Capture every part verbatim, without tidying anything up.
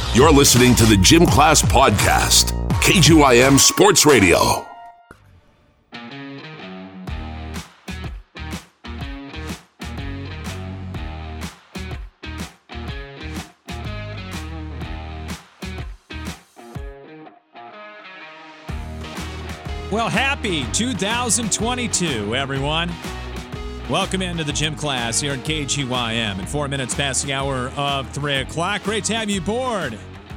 You're listening to the Gym Class Podcast, K G Y M Sports Radio. Well, happy two thousand twenty-two, everyone. Welcome into the Gym Class here at K G Y M. In four minutes past the hour of three o'clock. Great to have you aboard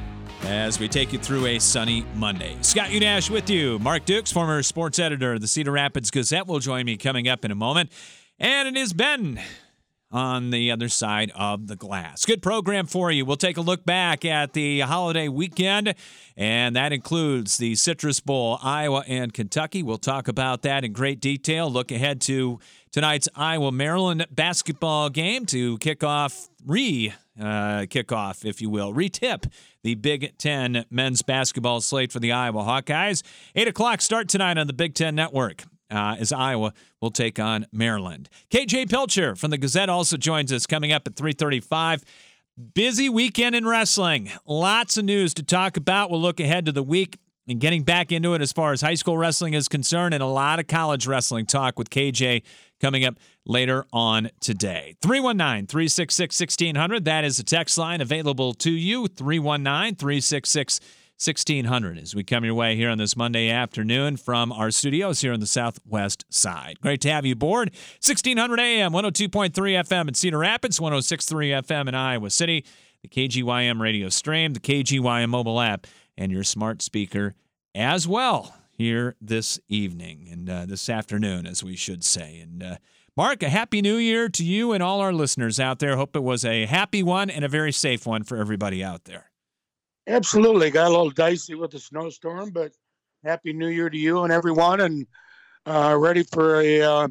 as we take you through a sunny Monday. Scott Unash with you. Mark Dukes, former sports editor of the Cedar Rapids Gazette, will join me coming up in a moment. And it is Ben on the other side of the glass. Good program for you. We'll take a look back at the holiday weekend, and that includes the Citrus Bowl, Iowa and Kentucky. We'll talk about that in great detail. Look ahead to tonight's Iowa-Maryland basketball game to kick off, re uh, kick off, if you will, retip the Big Ten men's basketball slate for the Iowa Hawkeyes. eight o'clock start tonight on the Big Ten Network. Uh, as Iowa will take on Maryland. K J Pilcher from the Gazette also joins us coming up at three thirty-five. Busy weekend in wrestling. Lots of news to talk about. We'll look ahead to the week and getting back into it as far as high school wrestling is concerned, and a lot of college wrestling talk with K J coming up later on today. three one nine, three six six, one six zero zero. That is the text line available to you. three one nine, three six six, sixteen hundred as we come your way here on this Monday afternoon from our studios here on the southwest side. Great to have you aboard. sixteen hundred A M, one oh two point three F M in Cedar Rapids, one oh six point three F M in Iowa City, the K G Y M radio stream, the K G Y M mobile app, and your smart speaker as well here this evening and uh, this afternoon, as we should say. And uh, Mark, a happy new year to you and all our listeners out there. Hope it was a happy one and a very safe one for everybody out there. Absolutely. Got a little dicey with the snowstorm, but happy new year to you and everyone, and uh, ready for a, uh,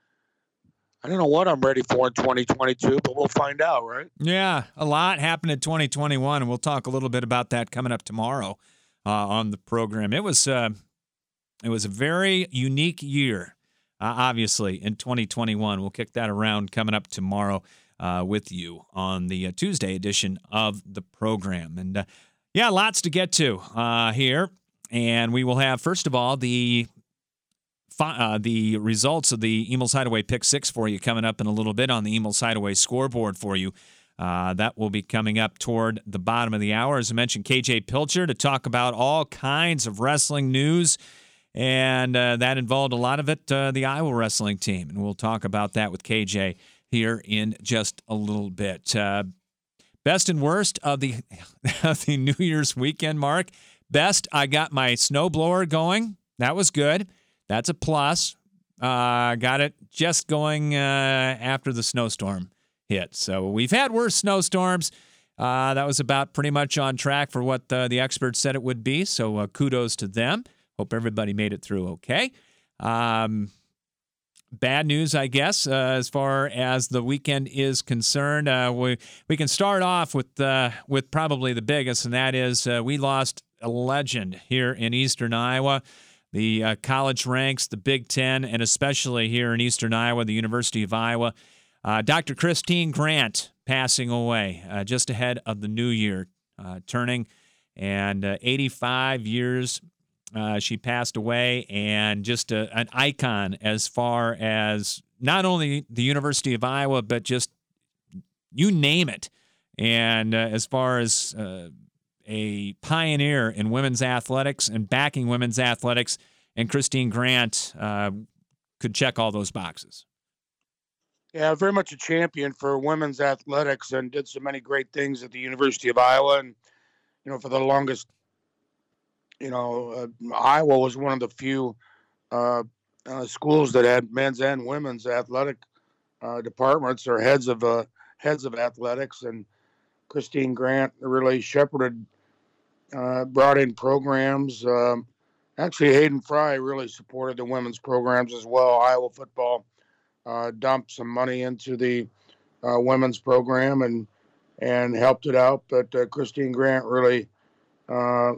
I don't know what I'm ready for in twenty twenty-two, but we'll find out, right? Yeah, a lot happened in twenty twenty-one, and we'll talk a little bit about that coming up tomorrow uh, on the program. It was, uh, it was a very unique year, uh, obviously, in twenty twenty-one. We'll kick that around coming up tomorrow uh, with you on the uh, Tuesday edition of the program. And, uh, Yeah, lots to get to uh, here, and we will have, first of all, the uh, the results of the Emil's Hideaway Pick Six for you coming up in a little bit on the Emil's Hideaway scoreboard for you. Uh, that will be coming up toward the bottom of the hour. As I mentioned, K J Pilcher to talk about all kinds of wrestling news, and uh, that involved a lot of it, uh, the Iowa wrestling team, and we'll talk about that with K J here in just a little bit. Uh, Best and worst of the of the New Year's weekend, Mark. Best, I got my snowblower going. That was good. That's a plus. Uh, got it just going uh, after the snowstorm hit. So we've had worse snowstorms. Uh, that was about pretty much on track for what uh, the experts said it would be. So uh, kudos to them. Hope everybody made it through okay. Um, Bad news, I guess, uh, as far as the weekend is concerned. Uh, we we can start off with uh, with probably the biggest, and that is uh, we lost a legend here in Eastern Iowa. The uh, college ranks, the Big Ten, and especially here in Eastern Iowa, the University of Iowa. Uh, Doctor Christine Grant passing away uh, just ahead of the new year uh, turning, and uh, eighty-five years. Uh, she passed away, and just a, an icon as far as not only the University of Iowa, but just you name it. And uh, as far as uh, a pioneer in women's athletics and backing women's athletics, and Christine Grant uh, could check all those boxes. Yeah, very much a champion for women's athletics, and did so many great things at the University of Iowa. And, you know, for the longest You know, uh, Iowa was one of the few uh, uh, schools that had men's and women's athletic uh, departments or heads of uh, heads of athletics. And Christine Grant really shepherded, uh, brought in programs. Um, actually, Hayden Fry really supported the women's programs as well. Iowa football uh, dumped some money into the uh, women's program and and helped it out. But uh, Christine Grant really uh,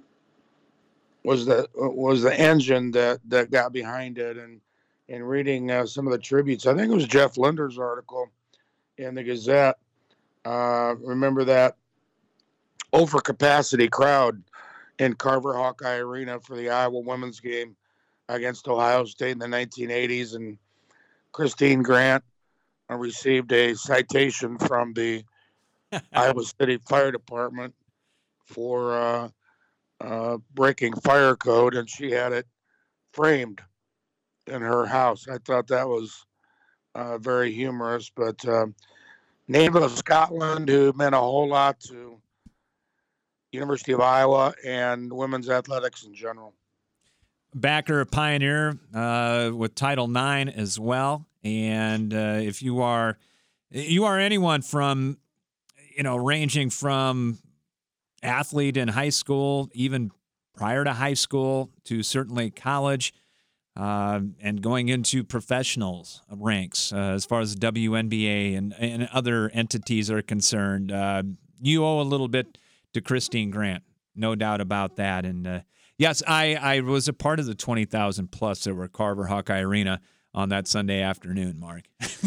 was the was the engine that, that got behind it. And in reading uh, some of the tributes, I think it was Jeff Linder's article in the Gazette. Uh, remember that overcapacity crowd in Carver Hawkeye Arena for the Iowa women's game against Ohio State in the nineteen eighties. And Christine Grant uh, received a citation from the Iowa City Fire Department for uh, uh, breaking fire code, and she had it framed in her house. I thought that was uh, very humorous, but uh, native of Scotland, who meant a whole lot to University of Iowa and women's athletics in general. Backer, pioneer uh, with Title nine as well. And uh, if you are, you are anyone from, you know, ranging from athlete in high school, even prior to high school, to certainly college, uh, and going into professionals ranks uh, as far as the W N B A and, and other entities are concerned. Uh, you owe a little bit to Christine Grant, no doubt about that. And uh, yes, I, I was a part of the twenty thousand plus that were at Carver Hawkeye Arena on that Sunday afternoon, Mark.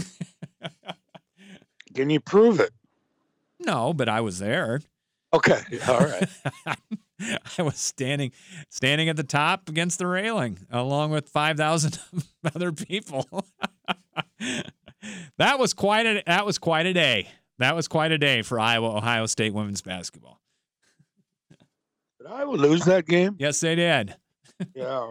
Can you prove it? No, but I was there. Okay, all right. I was standing standing at the top against the railing along with five thousand other people. That was quite a that was quite a day. That was quite a day for Iowa Ohio State women's basketball. Did Iowa lose that game? Yes, they did. Yeah.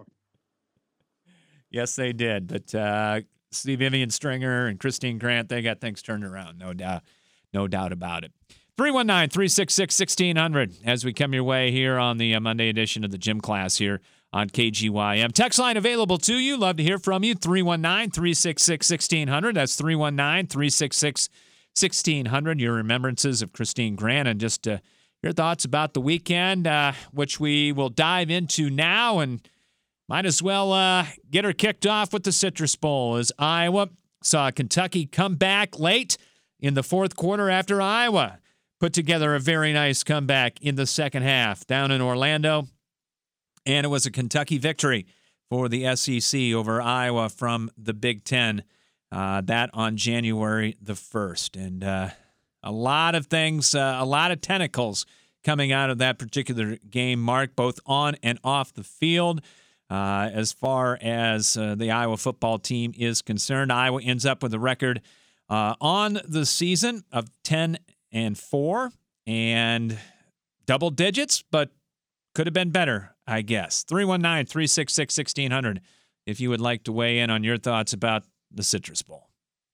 Yes, they did. But uh, Steve Vivian Stringer and Christine Grant, they got things turned around, no doubt, no doubt about it. three one nine, three six six, one six zero zero as we come your way here on the uh, Monday edition of the Gym Class here on K G Y M. Text line available to you. Love to hear from you. three one nine, three six six, one six zero zero. That's three one nine, three six six, one six zero zero. Your remembrances of Christine Grant and just uh, your thoughts about the weekend, uh, which we will dive into now, and might as well uh, get her kicked off with the Citrus Bowl as Iowa saw Kentucky come back late in the fourth quarter after Iowa put together a very nice comeback in the second half down in Orlando. And it was a Kentucky victory for the S E C over Iowa from the Big Ten. Uh, that on January the first. And uh, a lot of things, uh, a lot of tentacles coming out of that particular game, Mark, both on and off the field. Uh, as far as uh, the Iowa football team is concerned, Iowa ends up with a record uh, on the season of ten and four and double digits, but could have been better, I guess. three one nine, three six six, one six zero zero if you would like to weigh in on your thoughts about the Citrus Bowl.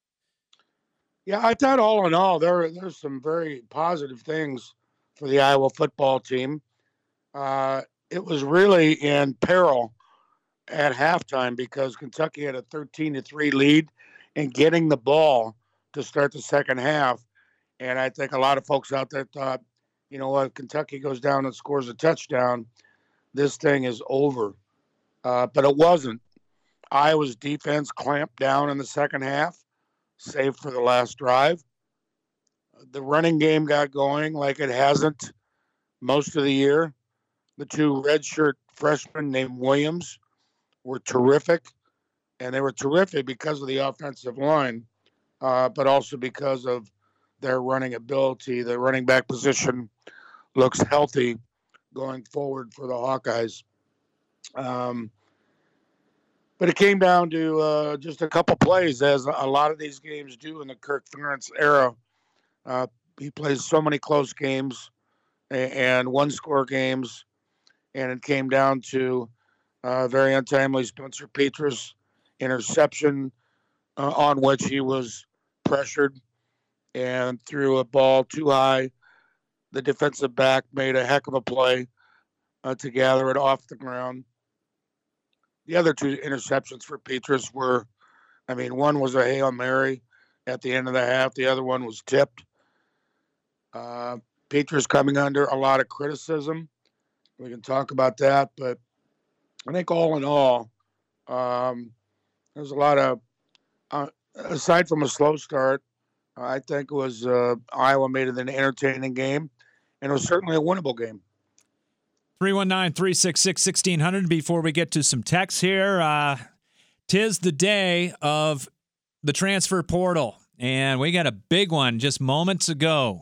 Yeah, I thought all in all, there there's some very positive things for the Iowa football team. Uh, it was really in peril at halftime because Kentucky had a thirteen to three lead and getting the ball to start the second half. And I think a lot of folks out there thought, you know what, Kentucky goes down and scores a touchdown, this thing is over. Uh, but it wasn't. Iowa's defense clamped down in the second half, save for the last drive. The running game got going like it hasn't most of the year. The two redshirt freshmen named Williams were terrific, and they were terrific because of the offensive line, uh, but also because of their running ability. The running back position looks healthy going forward for the Hawkeyes. Um, but it came down to uh, just a couple plays, as a lot of these games do in the Kirk Ferentz era. Uh, he plays so many close games and one-score games, and it came down to a very untimely Spencer Petras interception uh, on which he was pressured and threw a ball too high. The defensive back made a heck of a play uh, to gather it off the ground. The other two interceptions for Petras were, I mean, one was a Hail Mary at the end of the half. The other one was tipped. Uh, Petras coming under a lot of criticism. We can talk about that, but I think all in all, um, there's a lot of, uh, aside from a slow start, I think it was uh, Iowa made it an entertaining game, and it was certainly a winnable game. three one nine, three six six, one six zero zero before we get to some texts here. Uh, tis the day of the transfer portal, and we got a big one just moments ago.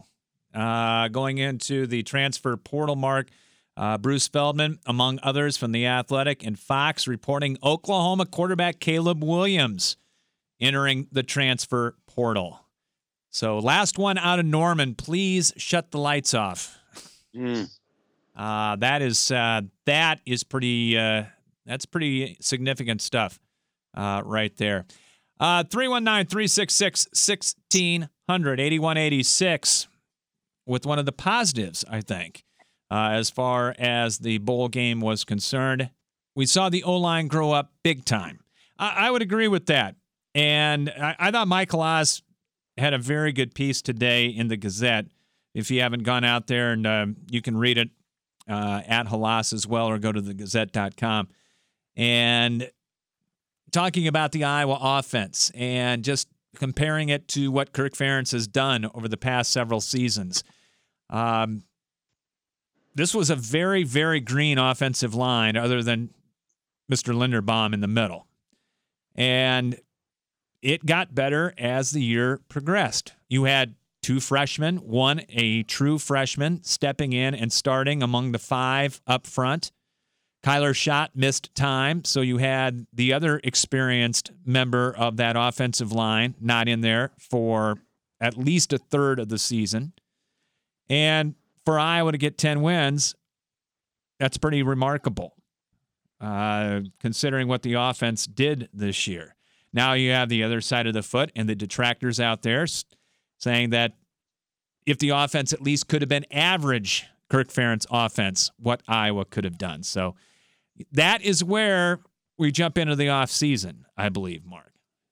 Uh, going into the transfer portal, Mark, uh, Bruce Feldman, among others from The Athletic and Fox, reporting Oklahoma quarterback Caleb Williams entering the transfer portal. So last one out of Norman, please shut the lights off. Mm. Uh, that is uh, that is pretty uh, that's pretty significant stuff uh, right there. Uh, three one nine, three six six, one six zero zero, eighty-one eighty-six with one of the positives, I think, uh, as far as the bowl game was concerned. We saw the O-line grow up big time. I, I would agree with that. And I, I thought Michael Oz had a very good piece today in the Gazette. If you haven't gone out there, and uh, you can read it uh, at Halas as well, or go to the gazette dot com. And talking about the Iowa offense and just comparing it to what Kirk Ferentz has done over the past several seasons. Um, this was a very, very green offensive line other than Mister Linderbaum in the middle. And it got better as the year progressed. You had two freshmen, one a true freshman, stepping in and starting among the five up front. Kyler Schott missed time, so you had the other experienced member of that offensive line not in there for at least a third of the season. And for Iowa to get ten wins, that's pretty remarkable, uh, considering what the offense did this year. Now you have the other side of the foot and the detractors out there saying that if the offense at least could have been average Kirk Ferentz offense, what Iowa could have done. So that is where we jump into the offseason, I believe, Mark.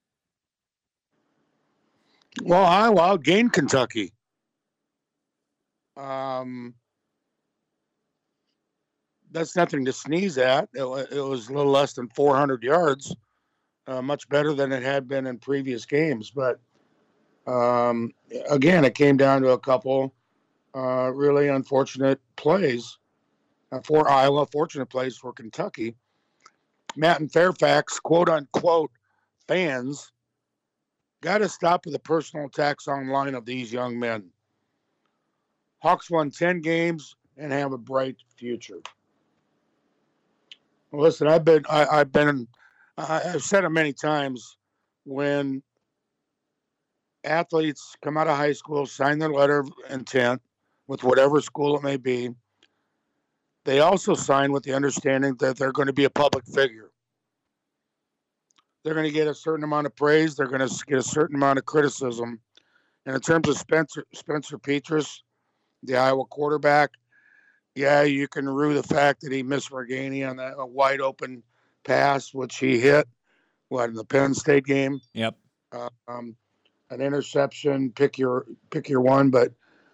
Well, Iowa outgained Kentucky. Um, that's nothing to sneeze at. It, it was a little less than four hundred yards, uh, much better than it had been in previous games. But um, again, it came down to a couple uh, really unfortunate plays uh, for Iowa, fortunate plays for Kentucky. Matt and Fairfax, quote unquote, fans, got to stop with the personal attacks online of these young men. Hawks won ten games and have a bright future. Listen, I've been, I, I've been, I've said it many times. When athletes come out of high school, sign their letter of intent with whatever school it may be, they also sign with the understanding that they're going to be a public figure. They're going to get a certain amount of praise. They're going to get a certain amount of criticism. And in terms of Spencer, Spencer Petras, the Iowa quarterback, yeah, you can rue the fact that he missed Reganey on that a wide open pass, which he hit, what, in the Penn State game? Yep. Uh, um, an interception, pick your pick your one, but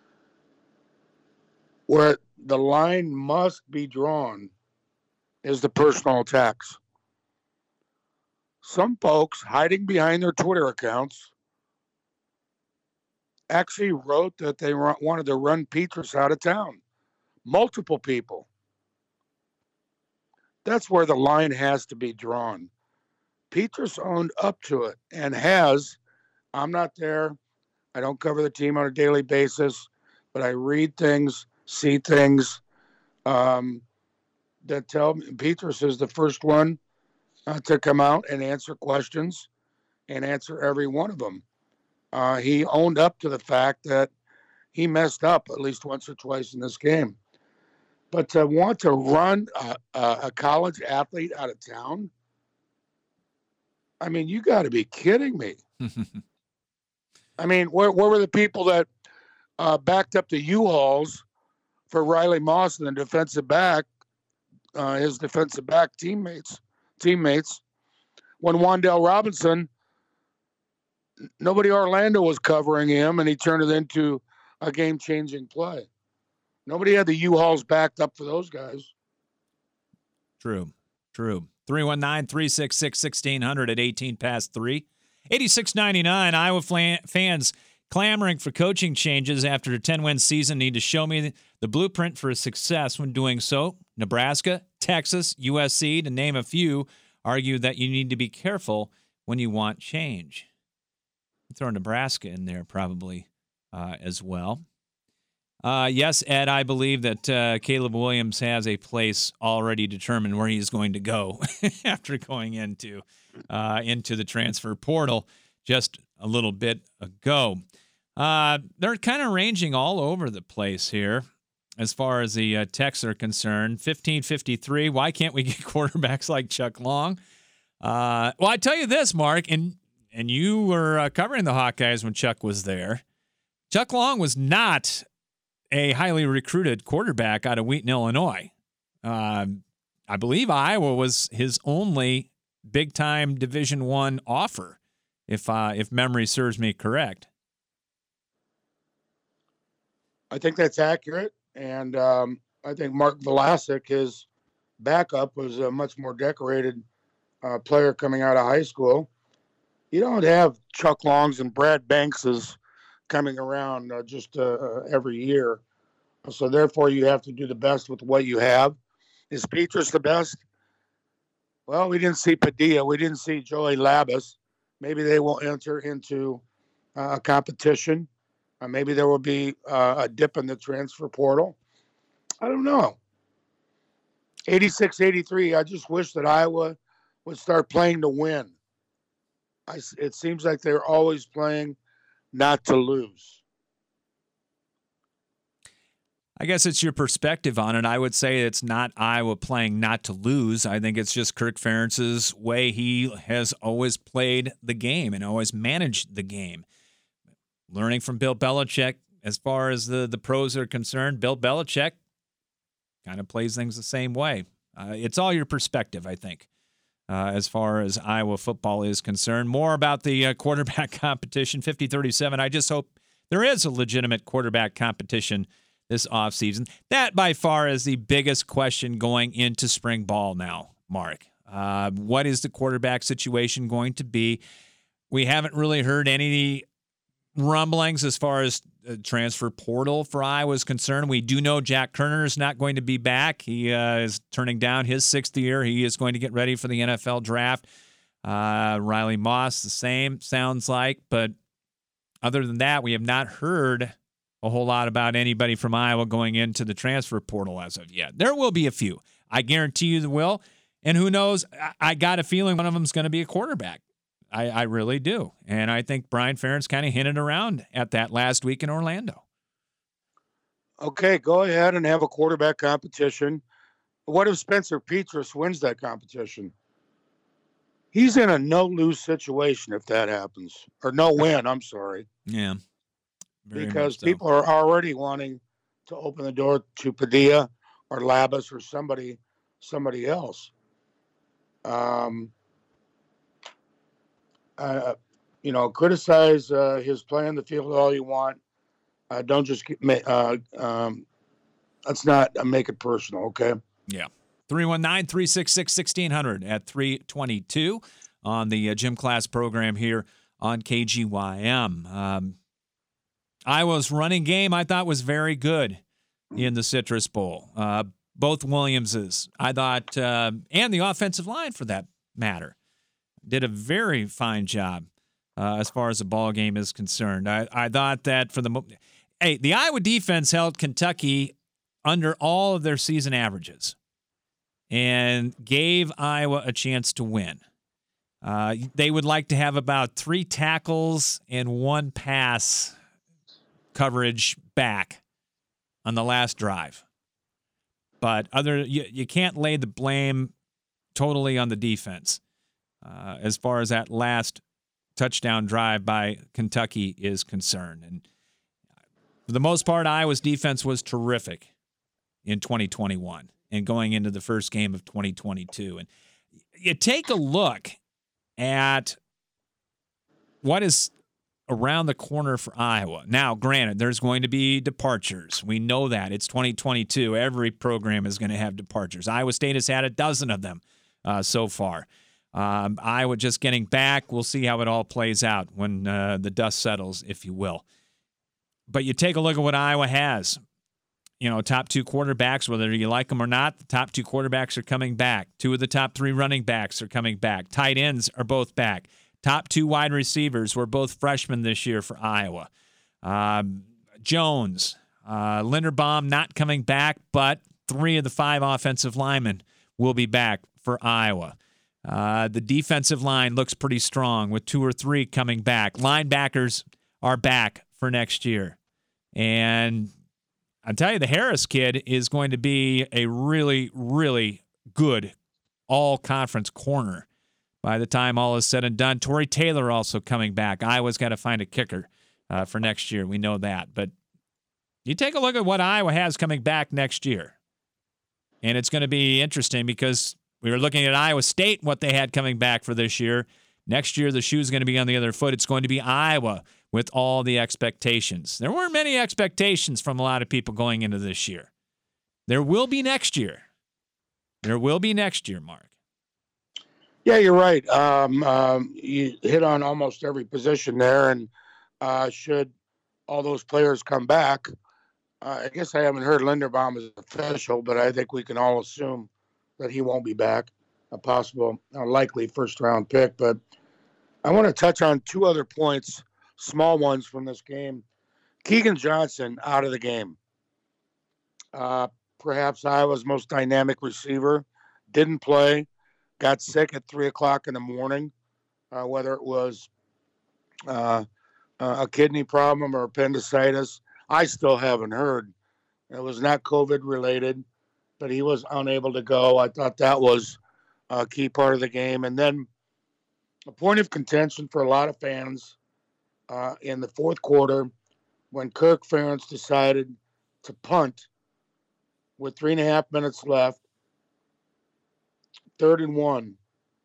where the line must be drawn is the personal attacks. Some folks hiding behind their Twitter accounts actually wrote that they wanted to run Petras out of town. Multiple people. That's where the line has to be drawn. Petras owned up to it and has. I'm not there. I don't cover the team on a daily basis, but I read things, see things um, that tell me Petras is the first one uh, to come out and answer questions and answer every one of them. Uh, he owned up to the fact that he messed up at least once or twice in this game. But to want to run a, a, a college athlete out of town, I mean, you got to be kidding me. I mean, where, where were the people that uh, backed up the U-Hauls for Riley Moss and the defensive back, uh, his defensive back teammates, teammates, when Wan'Dale Robinson, nobody Orlando was covering him, and he turned it into a game-changing play. Nobody had the U-Hauls backed up for those guys. True, true. three one nine, three six six, one six zero zero at eighteen past three. eighty-six ninety-nine, Iowa fans clamoring for coaching changes after a ten-win season need to show me the blueprint for success when doing so. Nebraska, Texas, U S C, to name a few, argue that you need to be careful when you want change. Throw Nebraska in there probably uh, as well. Uh, yes, Ed, I believe that uh, Caleb Williams has a place already determined where he's going to go after going into uh, into the transfer portal just a little bit ago. Uh, they're kind of ranging all over the place here as far as the uh, texts are concerned. fifteen fifty-three, why can't we get quarterbacks like Chuck Long? Uh, well, I tell you this, Mark, and, and you were uh, covering the Hawkeyes when Chuck was there. Chuck Long was not a highly recruited quarterback out of Wheaton, Illinois. Um, I believe Iowa was his only big-time Division One offer, if uh, if memory serves me correct. I think that's accurate, and um, I think Mark Vlasic, his backup, was a much more decorated uh, player coming out of high school. You don't have Chuck Longs and Brad Bankses coming around uh, just uh, every year. So therefore you have to do the best with what you have. Is Petrus the best? Well, we didn't see Padilla. We didn't see Joey Labus. Maybe they will enter into uh, a competition. Uh, maybe there will be uh, a dip in the transfer portal. I don't know. eighty-six eighty-three, I just wish that Iowa would start playing to win. I, it seems like they're always playing not to lose. I guess it's your perspective on it. I would say it's not Iowa playing not to lose. I think it's just Kirk Ferentz's way he has always played the game and always managed the game. Learning from Bill Belichick, as far as the, the pros are concerned, Bill Belichick kind of plays things the same way. Uh, it's all your perspective, I think, uh, as far as Iowa football is concerned. More about the uh, quarterback competition, fifty thirty-seven. I just hope there is a legitimate quarterback competition this offseason. That, by far, is the biggest question going into spring ball now, Mark. Uh, what is the quarterback situation going to be? We haven't really heard any rumblings as far as the transfer portal for Iowa is concerned. We do know Jack Kerner is not going to be back. He uh, is turning down his sixth year. He is going to get ready for the N F L draft. Uh, Riley Moss, the same, sounds like. But other than that, we have not heard a whole lot about anybody from Iowa going into the transfer portal as of yet. There will be a few. I guarantee you there will. And who knows, I, I got a feeling one of them is going to be a quarterback. I, I really do. And I think Brian Ferentz kind of hinted around at that last week in Orlando. Okay, go ahead and have a quarterback competition. What if Spencer Petras wins that competition? He's in a no-lose situation if that happens. Or no-win, I'm sorry. Yeah. Very because so. People are already wanting to open the door to Padilla or Labus or somebody somebody else. Um, uh, you know, criticize uh, his play on the field all you want. Uh, don't just get, uh, um, let's not uh, make it personal, okay? Yeah. three one nine, three six six, one six zero zero at three twenty-two on the uh, gym class program here on K G Y M. Um, Iowa's running game, I thought, was very good in the Citrus Bowl. Uh, both Williamses, I thought, uh, and the offensive line, for that matter, did a very fine job uh, as far as the ball game is concerned. I, I thought that for the mo- – hey, the Iowa defense held Kentucky under all of their season averages and gave Iowa a chance to win. Uh, they would like to have about three tackles and one pass coverage back on the last drive. But other you, you can't lay the blame totally on the defense uh, as far as that last touchdown drive by Kentucky is concerned. And for the most part, Iowa's defense was terrific in twenty twenty-one and going into the first game of twenty twenty-two. And you take a look at what is around the corner for Iowa. Now, granted, there's going to be departures. We know that. It's twenty twenty-two. Every program is going to have departures. Iowa State has had a dozen of them uh, so far. Um, Iowa just getting back. We'll see how it all plays out when uh, the dust settles, if you will. But you take a look at what Iowa has. You know, top two quarterbacks, whether you like them or not, the top two quarterbacks are coming back. Two of the top three running backs are coming back. Tight ends are both back. Top two wide receivers were both freshmen this year for Iowa. Um, Jones, Uh, Linderbaum not coming back, but three of the five offensive linemen will be back for Iowa. Uh, the defensive line looks pretty strong with two or three coming back. Linebackers are back for next year. And I'll tell you, the Harris kid is going to be a really, really good all-conference corner by the time all is said and done. Tory Taylor also coming back. Iowa's got to find a kicker uh, for next year. We know that. But you take a look at what Iowa has coming back next year. And it's going to be interesting because we were looking at Iowa State, what they had coming back for this year. Next year, the shoe's going to be on the other foot. It's going to be Iowa with all the expectations. There weren't many expectations from a lot of people going into this year. There will be next year. There will be next year, Mark. Yeah, you're right. Um, um, you hit on almost every position there. And uh, should all those players come back, uh, I guess I haven't heard Linderbaum is official, but I think we can all assume that he won't be back, a possible, a likely first-round pick. But I want to touch on two other points, small ones from this game. Keegan Johnson out of the game. Uh, perhaps Iowa's most dynamic receiver. Didn't play. Got sick at three o'clock in the morning, uh, whether it was uh, a kidney problem or appendicitis. I still haven't heard. It was not COVID-related, but he was unable to go. I thought that was a key part of the game. And then a point of contention for a lot of fans uh, in the fourth quarter when Kirk Ferentz decided to punt with three and a half minutes left, third and one,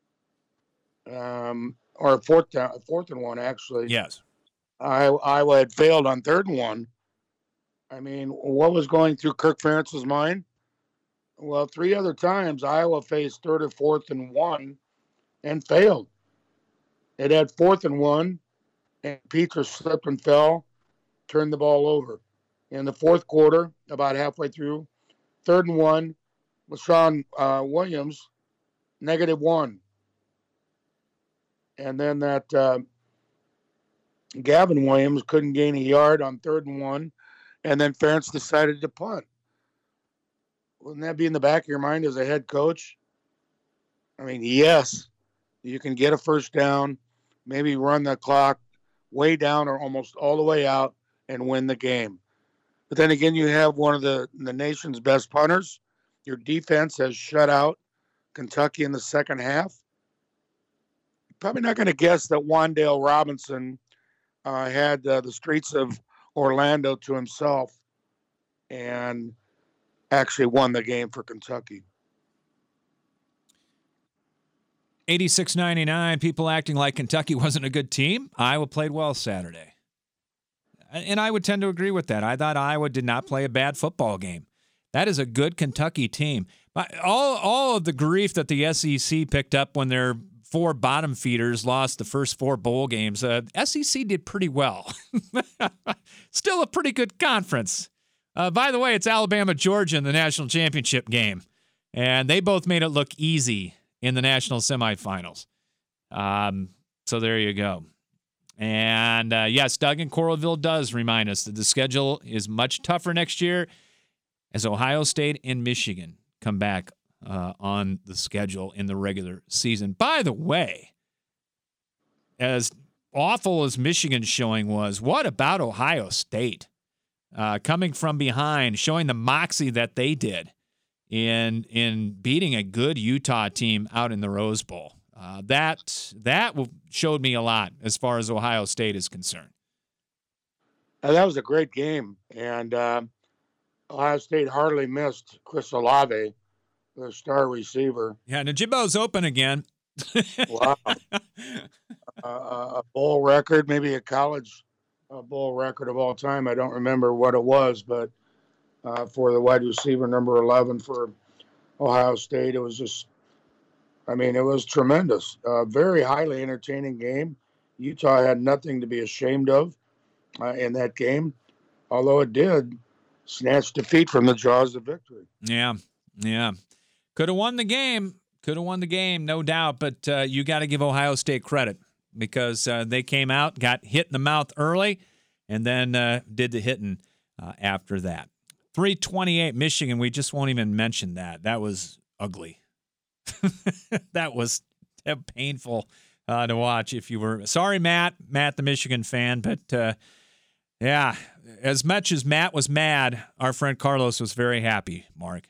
um, or fourth down, fourth and one, actually. Yes. I, Iowa had failed on third and one. I mean, what was going through Kirk Ferentz's mind? Well, three other times Iowa faced third or fourth and one and failed. It had fourth and one, and Peter slipped and fell, turned the ball over. In the fourth quarter, about halfway through, third and one, LaShawn uh, Williams, negative one. And then that uh, Gavin Williams couldn't gain a yard on third and one, and then Ferentz decided to punt. Wouldn't that be in the back of your mind as a head coach? I mean, yes, you can get a first down, maybe run the clock way down or almost all the way out and win the game. But then again, you have one of the, the nation's best punters. Your defense has shut out Kentucky in the second half. Probably not going to guess that Wan'Dale Robinson uh, had uh, the streets of Orlando to himself and actually won the game for Kentucky. eighty-six ninety-nine, people acting like Kentucky wasn't a good team. Iowa played well Saturday. And I would tend to agree with that. I thought Iowa did not play a bad football game. That is a good Kentucky team. All, all of the grief that the S E C picked up when their four bottom feeders lost the first four bowl games, uh, S E C did pretty well. Still a pretty good conference. Uh, by the way, it's Alabama-Georgia in the national championship game, and they both made it look easy in the national semifinals. Um, so there you go. And, uh, yes, Doug in Coralville does remind us that the schedule is much tougher next year as Ohio State and Michigan come back uh, on the schedule in the regular season. By the way, as awful as Michigan's showing was, what about Ohio State? Uh, coming from behind, showing the moxie that they did in in beating a good Utah team out in the Rose Bowl. Uh, that that showed me a lot as far as Ohio State is concerned. Uh, that was a great game, and uh, Ohio State hardly missed Chris Olave, their star receiver. Yeah, Najibbo's open again. Wow. uh, a bowl record, maybe a college uh, bowl record of all time. I don't remember what it was, but uh, for the wide receiver, number eleven for Ohio State, it was just, I mean, it was tremendous. Uh, very highly entertaining game. Utah had nothing to be ashamed of uh, in that game, although it did snatch defeat from the jaws of victory. Yeah, yeah. Could have won the game. Could have won the game, no doubt. But uh, you got to give Ohio State credit because uh, they came out, got hit in the mouth early, and then uh, did the hitting uh, after that. three twenty-eight Michigan, we just won't even mention that. That was ugly. That was painful uh, to watch if you were. Sorry, Matt, Matt, the Michigan fan, but uh, yeah, as much as Matt was mad, our friend Carlos was very happy, Mark.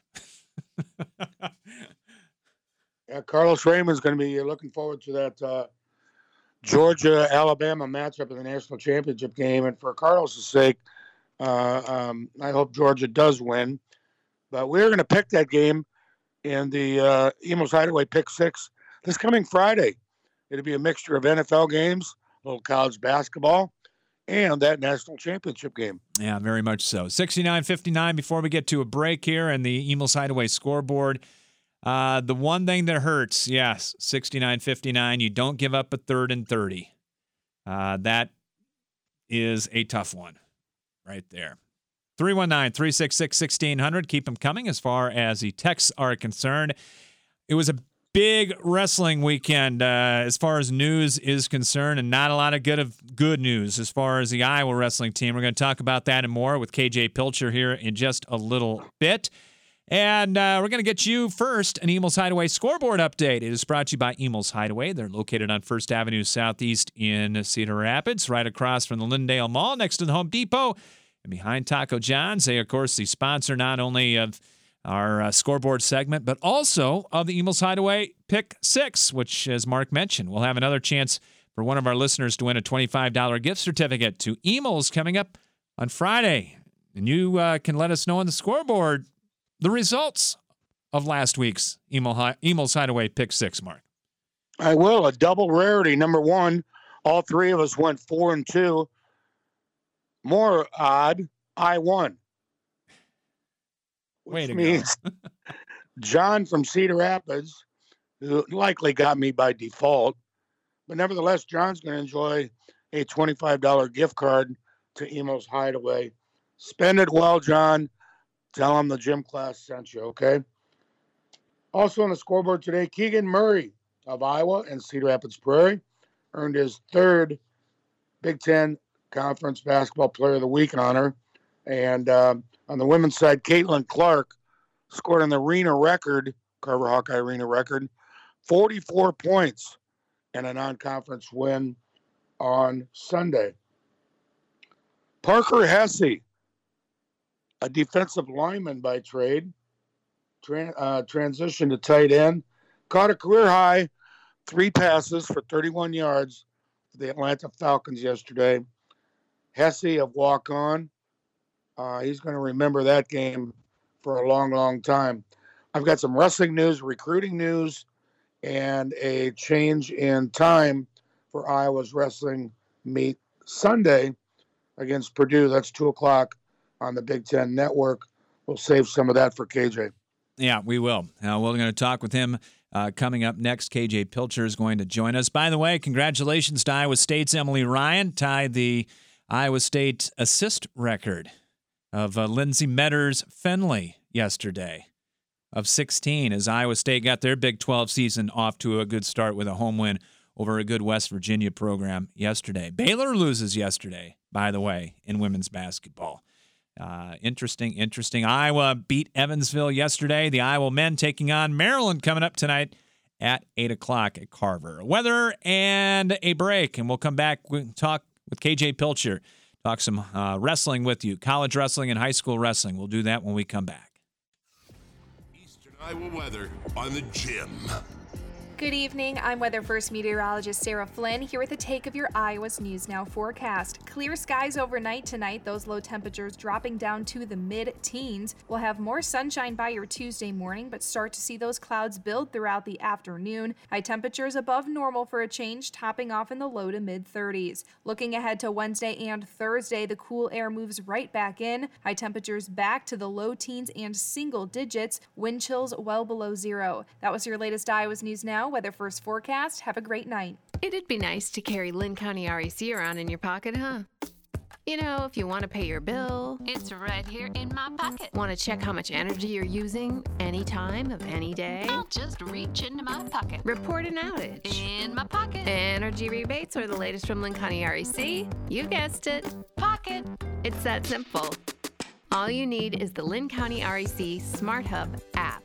Yeah, Carlos Raymond's going to be looking forward to that uh, Georgia-Alabama matchup in the national championship game. And for Carlos' sake, uh, um, I hope Georgia does win. But we're going to pick that game in the uh, Emos Hideaway Pick Six this coming Friday. It'll be a mixture of N F L games, a little college basketball, and that national championship game. Yeah, very much so. sixty-nine fifty-nine before we get to a break here and the Emos Hideaway scoreboard. Uh, the one thing that hurts, yes, sixty-nine fifty-nine, you don't give up a third and thirty. Uh, that is a tough one right there. three one nine, three six six, one six zero zero. Keep them coming as far as the texts are concerned. It was a big wrestling weekend uh, as far as news is concerned, and not a lot of good of good news as far as the Iowa wrestling team. We're going to talk about that and more with K J Pilcher here in just a little bit. And uh, we're going to get you first an Emos Hideaway scoreboard update. It is brought to you by Emos Hideaway. They're located on First Avenue Southeast in Cedar Rapids, right across from the Lindale Mall, next to the Home Depot, and behind Taco John's. They, of course, the sponsor not only of our uh, scoreboard segment, but also of the Emos Hideaway Pick Six, which, as Mark mentioned, we'll have another chance for one of our listeners to win a twenty-five dollars gift certificate to Emos coming up on Friday. And you uh, can let us know on the scoreboard the results of last week's Emos Hideaway Pick Six, Mark. I will. A double rarity. Number one, all three of us went four and two. More odd, I won. Way Which to means go. John from Cedar Rapids, who likely got me by default, but nevertheless, John's going to enjoy a twenty-five dollars gift card to Emos Hideaway. Spend it well, John. Tell him the gym class sent you, okay? Also on the scoreboard today, Keegan Murray of Iowa and Cedar Rapids Prairie earned his third Big Ten Conference Basketball Player of the Week honor. And uh, on the women's side, Caitlin Clark scored an arena record, Carver Hawkeye Arena record, forty-four points in a non-conference win on Sunday. Parker Hesse, a defensive lineman by trade, tra- uh, transitioned to tight end, caught a career high, three passes for thirty-one yards for the Atlanta Falcons yesterday. Hesse of walk-on, uh, he's going to remember that game for a long, long time. I've got some wrestling news, recruiting news, and a change in time for Iowa's wrestling meet Sunday against Purdue. That's two o'clock on the Big Ten Network. We'll save some of that for K J. Yeah, we will. Uh, we're going to talk with him uh, coming up next. K J Pilcher is going to join us. By the way, congratulations to Iowa State's Emily Ryan, tied the Iowa State assist record of uh, Lindsay Metters Fenley yesterday of sixteen, as Iowa State got their Big twelve season off to a good start with a home win over a good West Virginia program yesterday. Baylor loses yesterday, by the way, in women's basketball. Uh, interesting, interesting. Iowa beat Evansville yesterday. The Iowa men taking on Maryland coming up tonight at eight o'clock at Carver. Weather and a break, and we'll come back and talk with K J Pilcher. Talk some uh, wrestling with you, college wrestling and high school wrestling. We'll do that when we come back. Eastern Iowa weather on the Gym. Good evening. I'm Weather First meteorologist Sarah Flynn here with a take of your Iowa's News Now forecast. Clear skies overnight tonight, those low temperatures dropping down to the mid-teens. We'll have more sunshine by your Tuesday morning, but start to see those clouds build throughout the afternoon. High temperatures above normal for a change, topping off in the low to mid-thirties. Looking ahead to Wednesday and Thursday, the cool air moves right back in. High temperatures back to the low teens and single digits. Wind chills well below zero. That was your latest Iowa's News Now Weather First forecast. Have a great night. It'd be nice to carry Lynn County R E C around in your pocket, huh? You know, if you want to pay your bill, it's right here in my pocket. Want to check how much energy you're using any time of any day? I'll just reach into my pocket. Report an outage. In my pocket. Energy rebates or the latest from Lynn County R E C? You guessed it. Pocket. It's that simple. All you need is the Lynn County R E C Smart Hub app.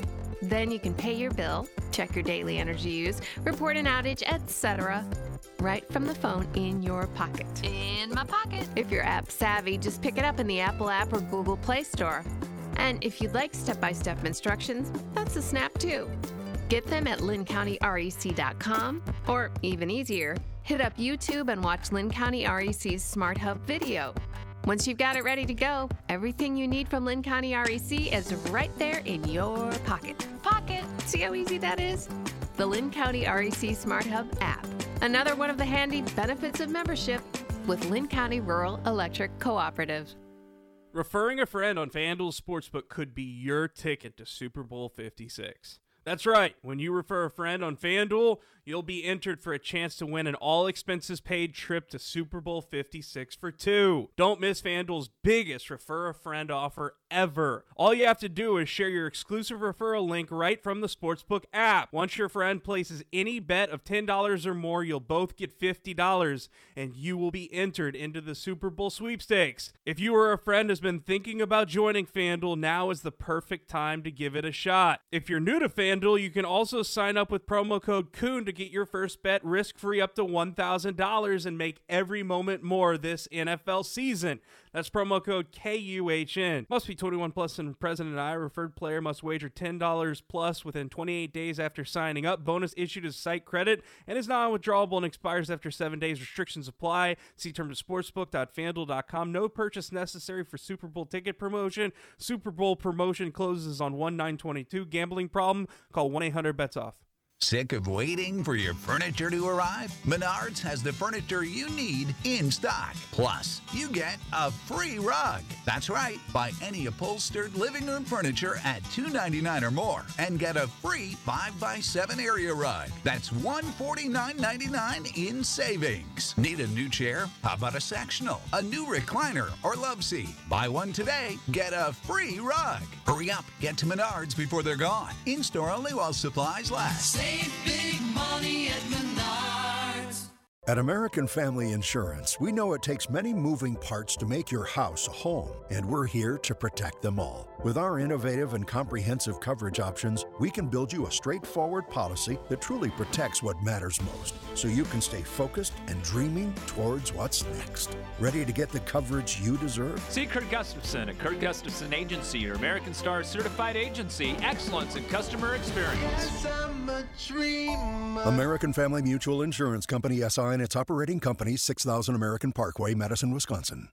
Then you can pay your bill, check your daily energy use, report an outage, et cetera, right from the phone in your pocket. In my pocket. If you're app savvy, just pick it up in the Apple app or Google Play Store. And if you'd like step-by-step instructions, that's a snap too. Get them at lynn county r e c dot com, or even easier, hit up YouTube and watch Lynn County R E C's Smart Hub video. Once you've got it ready to go, everything you need from Lynn County R E C is right there in your pocket. Pocket. See how easy that is? The Lynn County R E C Smart Hub app. Another one of the handy benefits of membership with Lynn County Rural Electric Cooperative. Referring a friend on FanDuel Sportsbook could be your ticket to Super Bowl fifty-six. That's right. When you refer a friend on FanDuel, you'll be entered for a chance to win an all-expenses-paid trip to Super Bowl fifty-six for two. Don't miss FanDuel's biggest Refer a Friend offer ever. All you have to do is share your exclusive referral link right from the Sportsbook app. Once your friend places any bet of ten dollars or more, you'll both get fifty dollars, and you will be entered into the Super Bowl sweepstakes. If you or a friend has been thinking about joining FanDuel, now is the perfect time to give it a shot. If you're new to FanDuel, you can also sign up with promo code Coon to get your first bet risk-free up to one thousand dollars and make every moment more this N F L season. That's promo code K U H N. Must be twenty-one plus and present in Iowa. Referred player must wager ten dollars plus within twenty-eight days after signing up. Bonus issued as site credit and is non-withdrawable and expires after seven days. Restrictions apply. See terms at sportsbook dot fanduel dot com. No purchase necessary for Super Bowl ticket promotion. Super Bowl promotion closes on one nine twenty-two. Gambling problem? Call one eight hundred bets off. Sick of waiting for your furniture to arrive? Menards has the furniture you need in stock. Plus, you get a free rug. That's right. Buy any upholstered living room furniture at two ninety-nine or more and get a free five by seven area rug. That's one hundred forty-nine ninety-nine in savings. Need a new chair? How about a sectional, a new recliner, or love seat? Buy one today, get a free rug. Hurry up. Get to Menards before they're gone. In-store only while supplies last. Save big money at Menards. At American Family Insurance, we know it takes many moving parts to make your house a home, and we're here to protect them all. With our innovative and comprehensive coverage options, we can build you a straightforward policy that truly protects what matters most, so you can stay focused and dreaming towards what's next. Ready to get the coverage you deserve? See Kurt Gustafson at Kurt Gustafson Agency, your American Star certified agency. Excellence in customer experience. Yes, I'm a dreamer. American Family Mutual Insurance Company, S I and its operating company, six thousand American Parkway, Madison, Wisconsin.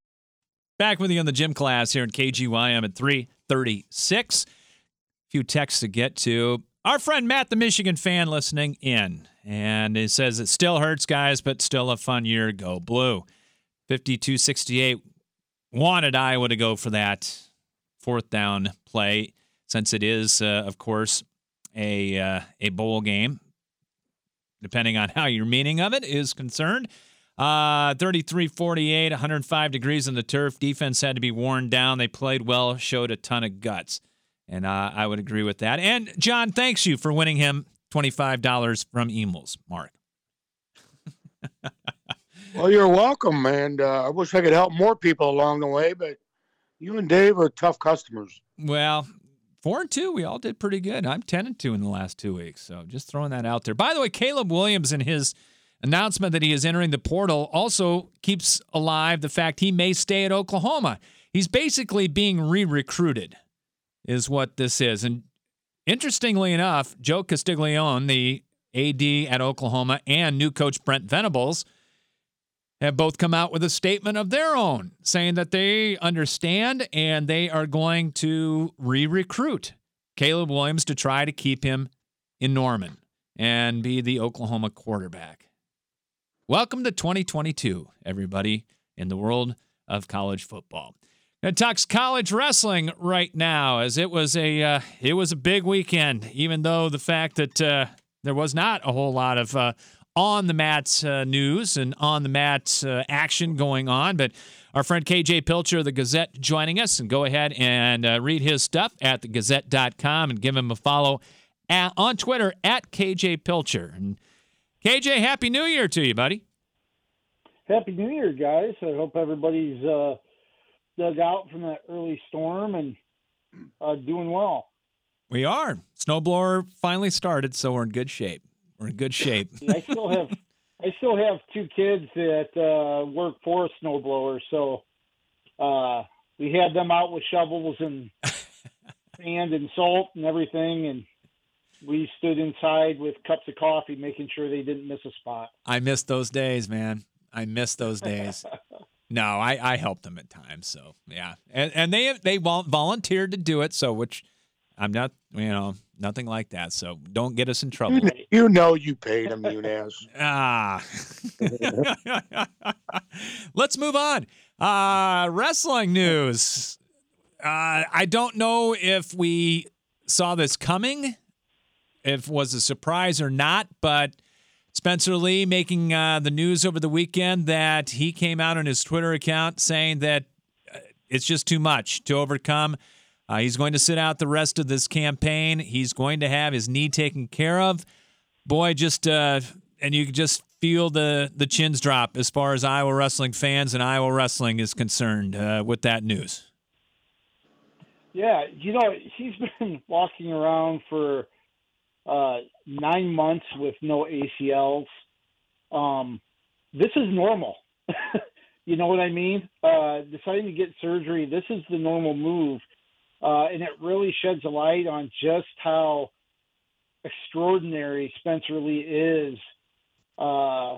Back with you on the gym class here at K G Y M at three thirty-six. A few texts to get to. Our friend Matt, the Michigan fan, listening in. And he says, it still hurts, guys, but still a fun year. Go Blue. fifty-two sixty-eight wanted Iowa to go for that fourth down play, since it is, uh, of course, a uh, a bowl game, depending on how your meaning of it is concerned. Uh, thirty-three forty-eight, one hundred five degrees on the turf. Defense had to be worn down. They played well, showed a ton of guts. And uh, I would agree with that. And John thanks you for winning him twenty-five dollars from Emils, Mark. Well, you're welcome, and uh, I wish I could help more people along the way, but you and Dave are tough customers. Well, four and two, we all did pretty good. I'm ten and two in the last two weeks, so just throwing that out there. By the way, Caleb Williams, in his announcement that he is entering the portal, also keeps alive the fact he may stay at Oklahoma. He's basically being re-recruited, is what this is. And interestingly enough, Joe Castiglione, the A D at Oklahoma, and new coach Brent Venables have both come out with a statement of their own, saying that they understand and they are going to re-recruit Caleb Williams to try to keep him in Norman and be the Oklahoma quarterback. Welcome to twenty twenty-two, everybody, in the world of college football. It talks college wrestling right now, as it was a uh, it was a big weekend, even though the fact that uh, there was not a whole lot of uh, on the mat uh, news and on the mat uh, action going on. But our friend K J Pilcher of the Gazette joining us, and go ahead and uh, read his stuff at the gazette dot com and give him a follow at, on Twitter at K J Pilcher. And K J, Happy New Year to you, buddy. Happy New Year, guys. I hope everybody's uh, dug out from that early storm and uh, doing well. We are. Snowblower finally started, so we're in good shape. We're in good shape. Yeah, I still have I still have two kids that uh, work for a snowblower, so uh, we had them out with shovels and sand and salt and everything, and we stood inside with cups of coffee, making sure they didn't miss a spot. I miss those days, man. I miss those days. No, I, I helped them at times, so yeah, and and they they vol- volunteered to do it, so which I'm not, you know, nothing like that. So don't get us in trouble. You, you know, you paid them, Yunez. Ah, let's move on. Uh, wrestling news. Uh, I don't know if we saw this coming, if it was a surprise or not, but Spencer Lee making uh, the news over the weekend that he came out on his Twitter account saying that uh, it's just too much to overcome. Uh, he's going to sit out the rest of this campaign. He's going to have his knee taken care of. Boy, just uh, and you can just feel the the chins drop as far as Iowa wrestling fans and Iowa wrestling is concerned uh, with that news. Yeah, you know, he's been walking around for uh, nine months with no A C Ls. Um, this is normal. You know what I mean? Uh, deciding to get surgery, this is the normal move. Uh, and it really sheds a light on just how extraordinary Spencer Lee is, uh,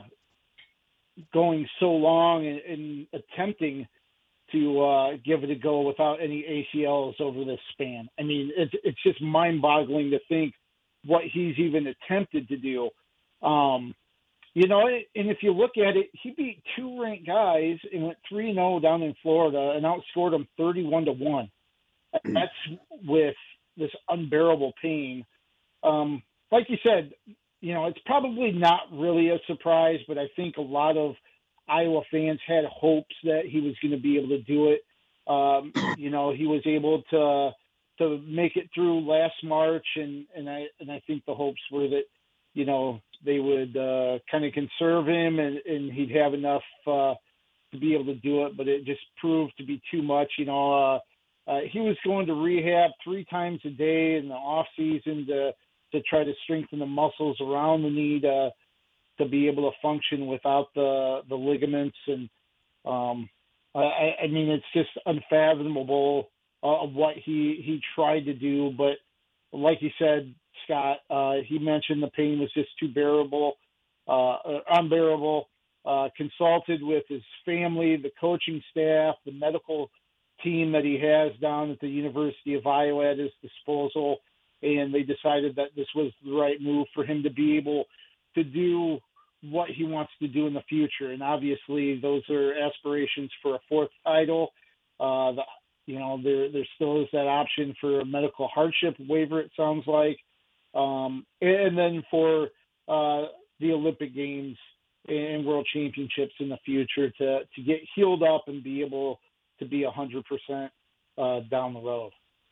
going so long and, and attempting to uh, give it a go without any A C Ls over this span. I mean, it's, it's just mind-boggling to think what he's even attempted to do. Um, you know, and if you look at it, he beat two ranked guys and went three and oh down in Florida and outscored them thirty-one to one. That's with this unbearable pain. Um, like you said, you know, it's probably not really a surprise, but I think a lot of Iowa fans had hopes that he was going to be able to do it. Um, you know, he was able to to make it through last March, and, and I and I think the hopes were that, you know, they would uh, kind of conserve him and, and he'd have enough uh, to be able to do it, but it just proved to be too much. You know, uh, uh, he was going to rehab three times a day in the off season to to try to strengthen the muscles around the knee to to be able to function without the the ligaments, and um, I, I mean, it's just unfathomable uh, what he he tried to do. But like you said, Scott, uh, he mentioned the pain was just too bearable, uh, unbearable. Uh, consulted with his family, the coaching staff, the medical team that he has down at the University of Iowa at his disposal, and they decided that this was the right move for him to be able to do what he wants to do in the future. And obviously those are aspirations for a fourth title. Uh, the, you know, there, there still is that option for a medical hardship waiver, it sounds like. Um, and then for uh, the Olympic Games and World Championships in the future to, to get healed up and be able to be one hundred percent uh, down the road.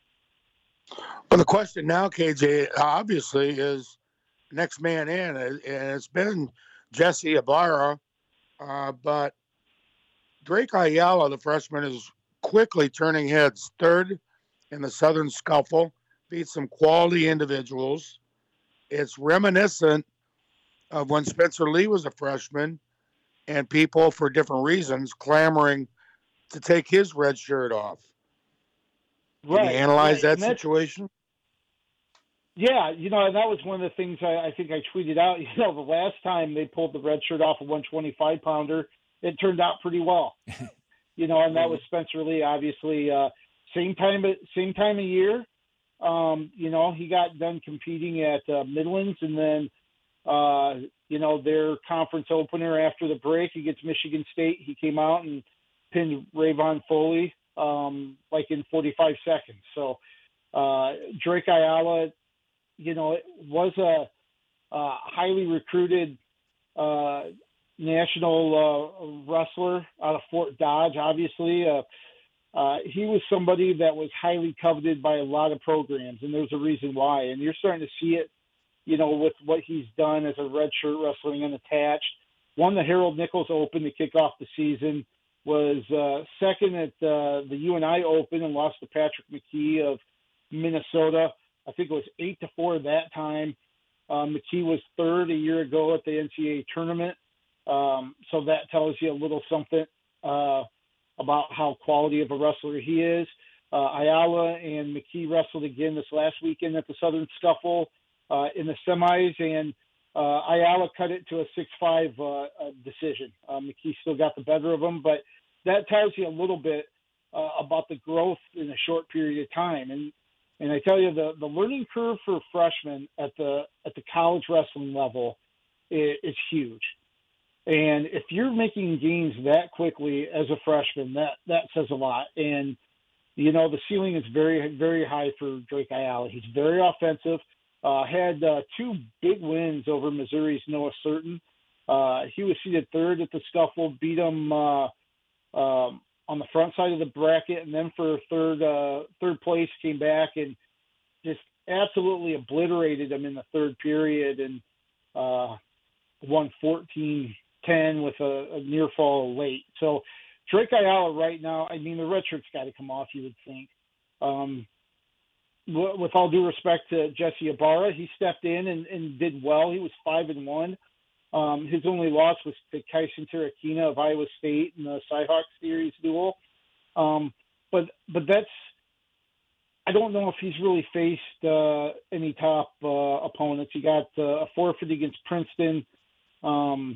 Well, the question now, K J, obviously is next man in, and it's been Jesse Ibarra, uh, but Drake Ayala, the freshman, is quickly turning heads. Third in the Southern Scuffle, beat some quality individuals. It's reminiscent of when Spencer Lee was a freshman and people, for different reasons, clamoring to take his red shirt off. Can Right, you analyze right. that situation? Yeah, you know, and that was one of the things I, I think I tweeted out. You know, the last time they pulled the red shirt off a one twenty-five pounder, it turned out pretty well. You know, and that was Spencer Lee, obviously. Uh, same time, same time of year. Um, you know, he got done competing at uh, Midlands, and then, uh, you know, their conference opener after the break against Michigan State, he came out and pinned Rayvon Foley um, like in forty-five seconds. So uh, Drake Ayala, you know, it was a, a highly recruited uh, national uh, wrestler out of Fort Dodge, obviously. Uh, uh, he was somebody that was highly coveted by a lot of programs, and there's a reason why. And you're starting to see it, you know, with what he's done as a redshirt wrestling unattached. Won the Harold Nichols Open to kick off the season. was uh, second at uh, the U N I Open and lost to Patrick McKee of Minnesota. I think it was eight to four that time. Uh, McKee was third a year ago at the N C double A tournament. Um, so that tells you a little something uh, about how quality of a wrestler he is. Uh, Ayala and McKee wrestled again this last weekend at the Southern Scuffle uh, in the semis, and uh, Ayala cut it to a six five uh, decision. Uh, McKee still got the better of him, but that tells you a little bit uh, about the growth in a short period of time. And and I tell you, the, the learning curve for freshmen at the at the college wrestling level is, is huge. And if you're making gains that quickly as a freshman, that, that says a lot. And, you know, the ceiling is very, very high for Drake Ayala. He's very offensive, uh, had uh, two big wins over Missouri's Noah Certain. Uh, he was seated third at the Scuffle, beat him uh, um, on the front side of the bracket, and then for third, uh, third place came back and just absolutely obliterated him in the third period and uh, won fourteen ten with a, a near fall late. So Drake Ayala right now, I mean, the red shirt's got to come off, you would think. Um, w- with all due respect to Jesse Ibarra, he stepped in and, and did well. He was five and one. Um, his only loss was to Kyson Tarakina of Iowa State in the Cyhawk Series duel. Um, but but that's, I don't know if he's really faced uh, any top uh, opponents. He got uh, a forfeit against Princeton. Um,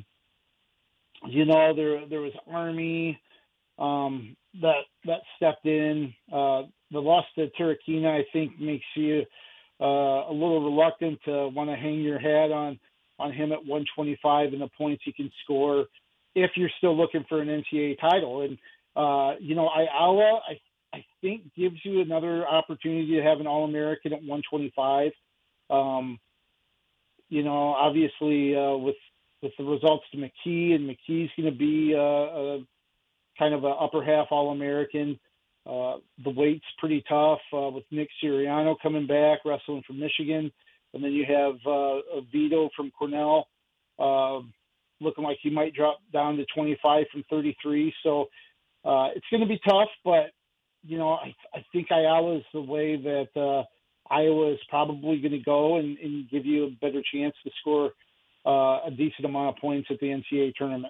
You know, there there was Army um, that that stepped in. Uh, the loss to Tarakina, I think, makes you uh, a little reluctant to want to hang your hat on, on him at one twenty-five and the points he can score if you're still looking for an N C double A title. And, uh, you know, Ayala, I, I think, gives you another opportunity to have an All-American at one twenty-five. Um, you know, obviously uh, with with the results to McKee, and McKee's going to be uh, a kind of an upper half All-American. Uh, the weight's pretty tough uh, with Nick Siriano coming back, wrestling from Michigan. And then you have uh, Vito from Cornell uh, looking like he might drop down to twenty-five from thirty-three. So uh, it's going to be tough, but, you know, I, I think Ayala is the way that uh, Iowa is probably going to go and, and give you a better chance to score Uh, a decent amount of points at the N C double A tournament.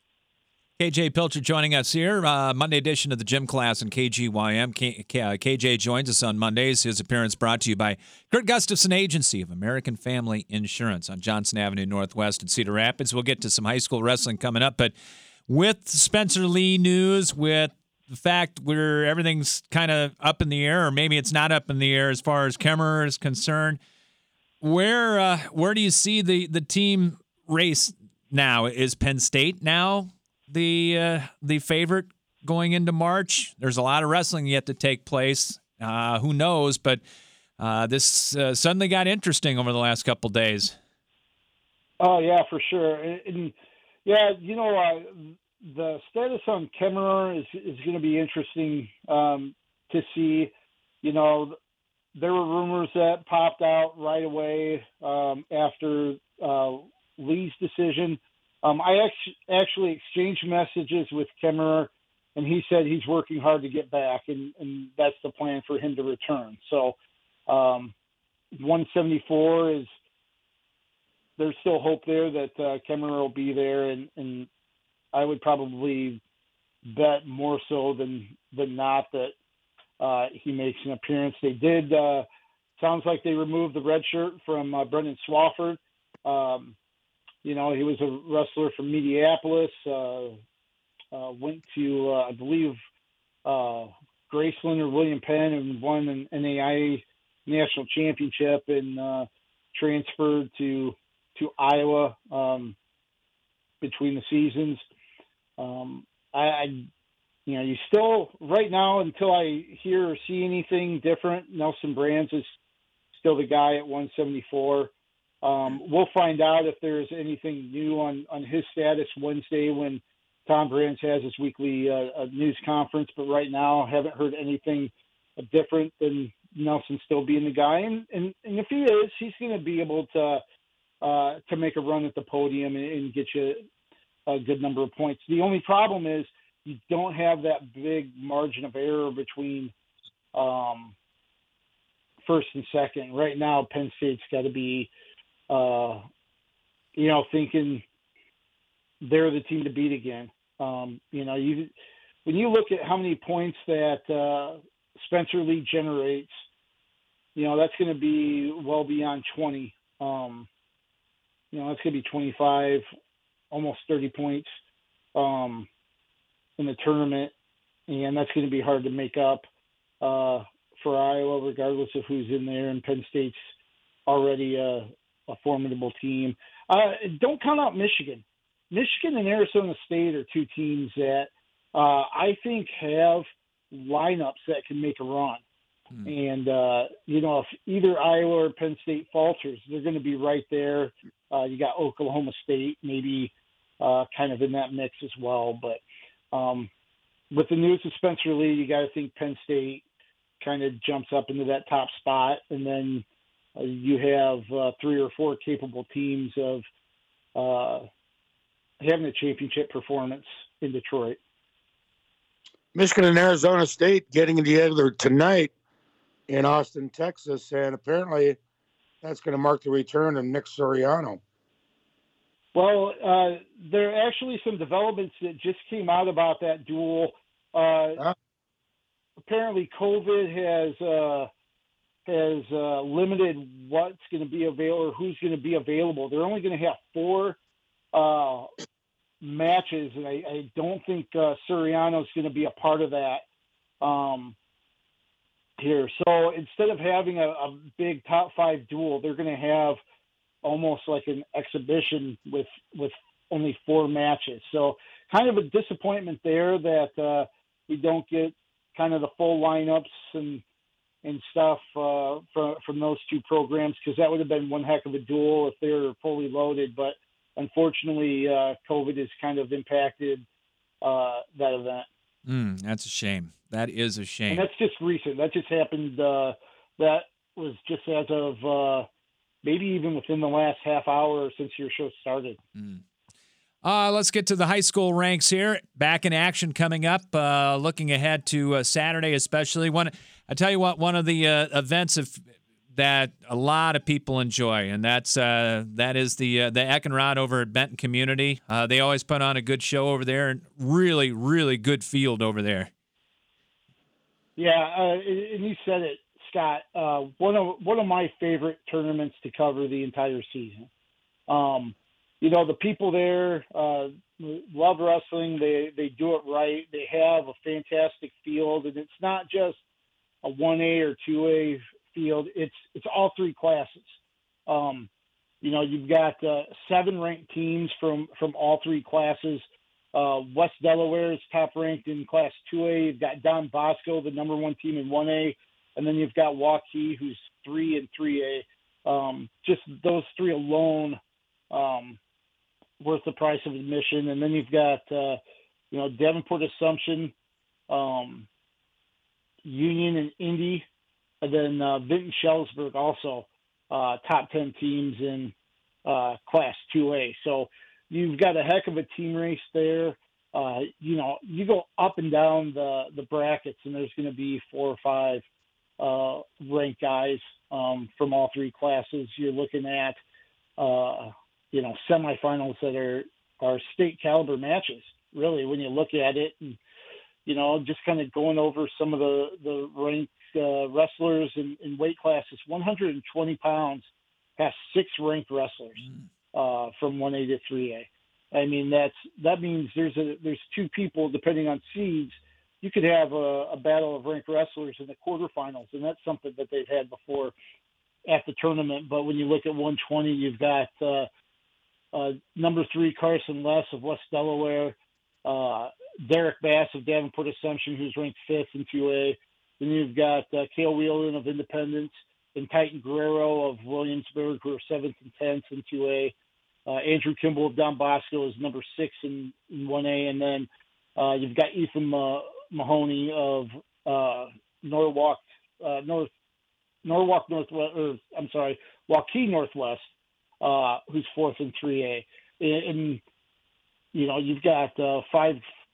K J Pilcher joining us here, uh, Monday edition of the Gym Class in K G Y M. K- K- uh, K J joins us on Mondays. His appearance brought to you by Kurt Gustafson Agency of American Family Insurance on Johnson Avenue Northwest in Cedar Rapids. We'll get to some high school wrestling coming up, but with Spencer Lee news, with the fact where everything's kind of up in the air, or maybe it's not up in the air as far as Kemmerer is concerned, Where uh, where do you see the, the team race now? Is Penn State now the uh, the favorite going into March? There's a lot of wrestling yet to take place. Uh, who knows? But uh, this uh, suddenly got interesting over the last couple days. Oh yeah, for sure. And, and yeah, you know, uh, the status on Kemmerer is is going to be interesting um, to see. You know, there were rumors that popped out right away um, after uh, Lee's decision. Um, I ex- actually exchanged messages with Kemmerer, and he said he's working hard to get back, and, and that's the plan for him to return. So um, one seventy-four is – there's still hope there that uh, Kemmerer will be there, and, and I would probably bet more so than, than not that Uh, he makes an appearance. They did. Uh, sounds like they removed the red shirt from uh, Brendan Swafford. Um, you know, he was a wrestler from Minneapolis. Uh, uh, went to, uh, I believe, uh, Graceland or William Penn and won an N A I A national championship and uh, transferred to to Iowa um, between the seasons. Um, I. I You know, you still, right now, until I hear or see anything different, Nelson Brands is still the guy at one seventy-four. Um, we'll find out if there's anything new on, on his status Wednesday when Tom Brands has his weekly uh, news conference. But right now, I haven't heard anything different than Nelson still being the guy. And, and, and if he is, he's going to be able to uh, to make a run at the podium and, and get you a good number of points. The only problem is, you don't have that big margin of error between um, first and second. Right now, Penn State's got to be, uh, you know, thinking they're the team to beat again. Um, you know, you when you look at how many points that uh, Spencer Lee generates, you know, that's going to be well beyond twenty. Um, you know, that's going to be twenty-five, almost thirty points um, in the tournament, and that's going to be hard to make up uh, for Iowa, regardless of who's in there. And Penn State's already a, a formidable team. Uh, don't count out Michigan. Michigan and Arizona State are two teams that uh, I think have lineups that can make a run. Hmm. And, uh, you know, if either Iowa or Penn State falters, they're going to be right there. Uh, you got Oklahoma State maybe uh, kind of in that mix as well. But um, with the news of Spencer Lee, you got to think Penn State kind of jumps up into that top spot. And then uh, you have uh, three or four capable teams of uh, having a championship performance in Detroit. Michigan and Arizona State getting together tonight in Austin, Texas, and apparently that's going to mark the return of Nick Suriano. Well, uh, there are actually some developments that just came out about that duel. Uh, huh? Apparently, COVID has uh, has uh, limited what's going to be available or who's going to be available. They're only going to have four uh, matches, and I, I don't think uh, Suriano is going to be a part of that um, here. So instead of having a, a big top five duel, they're going to have almost like an exhibition with with only four matches. So kind of a disappointment there that uh, we don't get kind of the full lineups and and stuff uh, from from those two programs, because that would have been one heck of a duel if they were fully loaded. But unfortunately, uh, COVID has kind of impacted uh, that event. Mm, that's a shame. That is a shame. And that's just recent. That just happened. Uh, that was just as of uh, maybe even within the last half hour since your show started. Mm. Uh, let's get to the high school ranks here. Back in action coming up. Uh, looking ahead to uh, Saturday, especially. One, I tell you what, one of the uh, events of that a lot of people enjoy, and that's uh, that is the uh, the Eckenrod over at Benton Community. Uh, they always put on a good show over there, and really, really good field over there. Yeah, uh, and you said it, Scott. Uh, one of one of my favorite tournaments to cover the entire season. Um, you know, the people there uh, love wrestling. They they do it right. They have a fantastic field, and it's not just a one A or two A field. It's it's all three classes. Um, you know, you've got uh, seven ranked teams from from all three classes. Uh, West Delaware is top ranked in Class two A. You've got Don Bosco, the number one team in one A, and then you've got Waukee, who's three in three A. Um, just those three alone um, worth the price of admission. And then you've got uh, you know Davenport Assumption, um, Union, and Indy. And then uh, Vinton Schellsburg also uh, top ten teams in uh, Class two A. So you've got a heck of a team race there. Uh, you know, you go up and down the, the brackets, and there's going to be four or five uh, ranked guys um, from all three classes. You're looking at, uh, you know, semifinals that are, are state caliber matches, really, when you look at it. And, you know, just kind of going over some of the, the ranked uh, wrestlers in, in weight classes. one hundred twenty pounds has six ranked wrestlers uh, from one A to three A. I mean, that's that means there's a there's two people, depending on seeds. You could have a, a battle of ranked wrestlers in the quarterfinals, and that's something that they've had before at the tournament. But when you look at one twenty, you've got uh, uh, number three Carson Less of West Delaware, uh, Derek Bass of Davenport Assumption, who's ranked fifth in two A. Then you've got uh, Cale Whelan of Independence and Titan Guerrero of Williamsburg, who are seventh and tenth in two A. Uh, Andrew Kimball of Don Bosco is number six in, in one A. And then uh, you've got Ethan uh, Mahoney of uh, Norwalk, uh, North, Norwalk Northwest, or I'm sorry, Waukee Northwest, uh, who's fourth in three A. And, and you know, you've got uh, five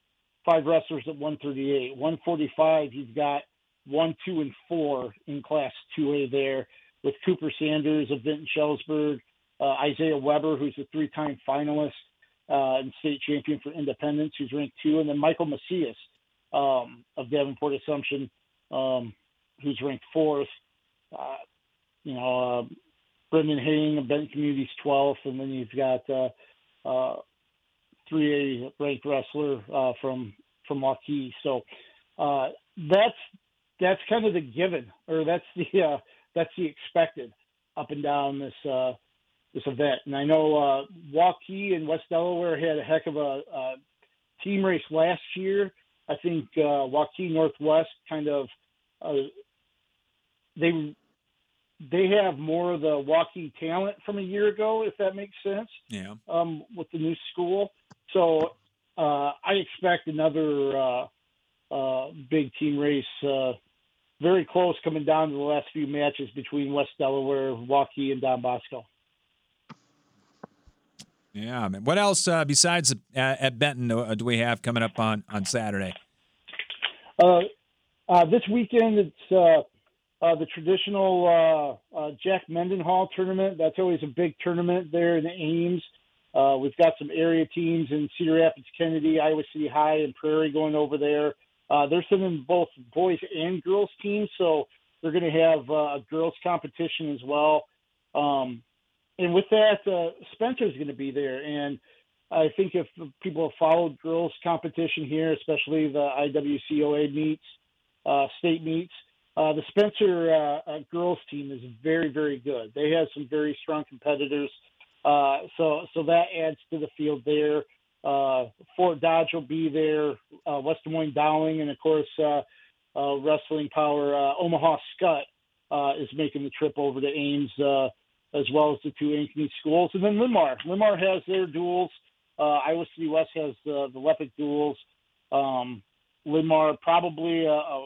five wrestlers at one thirty-eight. one forty-five, you've got one, two, and four in Class two A there with Cooper Sanders of Vinton Schellsburg, uh, Isaiah Weber, who's a three-time finalist uh, and state champion for Independence, who's ranked two, and then Michael Macias um, of Davenport Assumption, um, who's ranked fourth. Uh, you know, uh, Brendan Haying of Benton Community's twelfth, and then you've got uh, uh, three A ranked wrestler uh, from from Waukee. So uh, that's that's kind of the given, or that's the uh, that's the expected up and down this uh, this event. And I know uh, Waukee and West Delaware had a heck of a, a team race last year. I think uh, Waukee Northwest kind of uh, they. They have more of the Waukee talent from a year ago, if that makes sense. Yeah. Um, with the new school, so uh, I expect another uh, uh, big team race, uh, very close, coming down to the last few matches between West Delaware, Waukee, and Don Bosco. Yeah, man. What else uh, besides uh, at Benton uh, do we have coming up on on Saturday? Uh, uh, this weekend, it's. Uh, Uh, the traditional uh, uh, Jack Mendenhall tournament. That's always a big tournament there in Ames. Uh, we've got some area teams in Cedar Rapids, Kennedy, Iowa City High, and Prairie going over there. Uh, they're sending both boys and girls teams, so they're going to have uh, a girls competition as well. Um, and with that, uh, Spencer's going to be there. And I think if people have followed girls competition here, especially the I W C O A meets, uh, state meets, Uh, the Spencer uh, uh, girls team is very, very good. They have some very strong competitors, uh, so so that adds to the field there. Uh, Fort Dodge will be there, uh, West Des Moines Dowling, and of course, uh, uh, Wrestling Power uh, Omaha Scott uh, is making the trip over to Ames, uh, as well as the two Ankeny schools. And then Linmar. Linmar has their duels. Uh, Iowa City West has uh, the Lepic duels. Um, Linmar probably a, a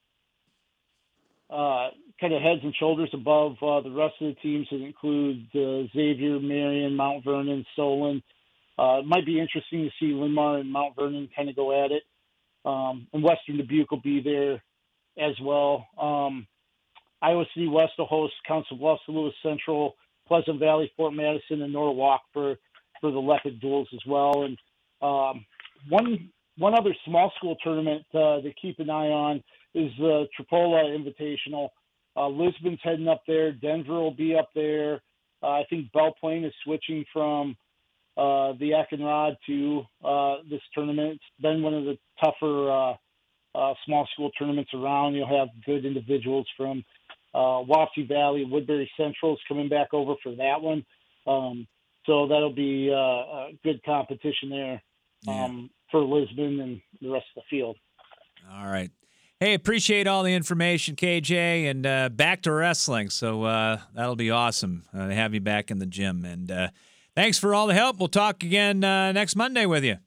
Uh, kind of heads and shoulders above uh, the rest of the teams that include uh, Xavier, Marion, Mount Vernon, Solon. Uh, it might be interesting to see Linmar and Mount Vernon kind of go at it. Um, and Western Dubuque will be there as well. Um, Iowa City West will host Council Bluffs, Lewis Central, Pleasant Valley, Fort Madison, and Norwalk for, for the Leopard duels as well. And um, one one other small school tournament uh, to keep an eye on is the Tripola Invitational. Uh, Lisbon's heading up there. Denver will be up there. Uh, I think Belle Plaine is switching from uh, the Eckenrod to uh, this tournament. It's been one of the tougher uh, uh, small school tournaments around. You'll have good individuals from uh, Wapsie Valley. Woodbury Central's coming back over for that one. Um, so that'll be uh, a good competition there um, yeah. for Lisbon and the rest of the field. All right. Hey, appreciate all the information, K J, and uh, back to wrestling. So uh, that'll be awesome uh, to have you back in the gym. And uh, thanks for all the help. We'll talk again uh, next Monday with you.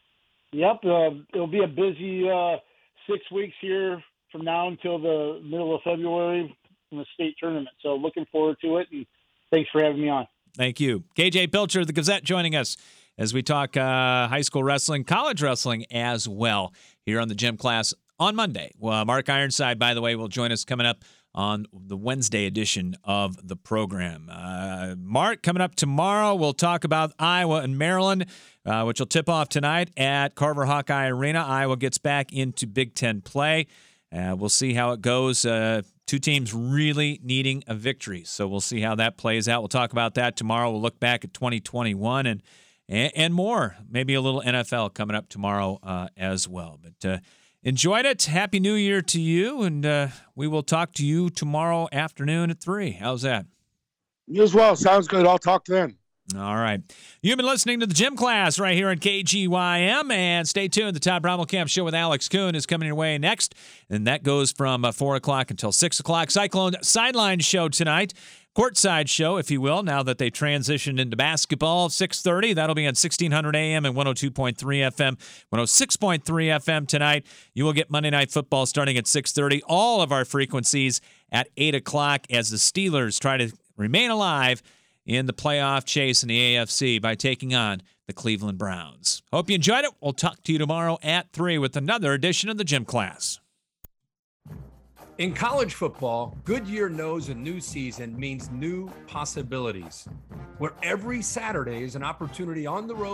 Yep, uh, it'll be a busy uh, six weeks here from now until the middle of February in the state tournament. So looking forward to it, and thanks for having me on. Thank you. K J Pilcher of the Gazette joining us as we talk uh, high school wrestling, college wrestling as well here on the Gym Class on Monday. Well, Mark Ironside, by the way, will join us coming up on the Wednesday edition of the program. Uh, Mark, coming up tomorrow, we'll talk about Iowa and Maryland, uh, which will tip off tonight at Carver Hawkeye Arena. Iowa gets back into Big Ten play. Uh, we'll see how it goes. Uh, two teams really needing a victory, so we'll see how that plays out. We'll talk about that tomorrow. We'll look back at twenty twenty-one and and, and more. Maybe a little N F L coming up tomorrow uh, as well. But uh, enjoyed it. Happy New Year to you, and uh, we will talk to you tomorrow afternoon at three. How's that? You as well. Sounds good. I'll talk then. All right. You've been listening to the Gym Class right here on K G Y M, and stay tuned. The Todd Brommelkamp Show with Alex Kuhn is coming your way next, and that goes from uh, four o'clock until six o'clock. Cyclone Sideline Show tonight. Courtside show, if you will, now that they transitioned into basketball. six thirty, that'll be on sixteen hundred A M and one oh two point three F M, one oh six point three F M tonight. You will get Monday Night Football starting at six thirty. All of our frequencies at eight o'clock as the Steelers try to remain alive in the playoff chase in the A F C by taking on the Cleveland Browns. Hope you enjoyed it. We'll talk to you tomorrow at three with another edition of the Gym Class. In college football, Goodyear knows a new season means new possibilities, where every Saturday is an opportunity on the road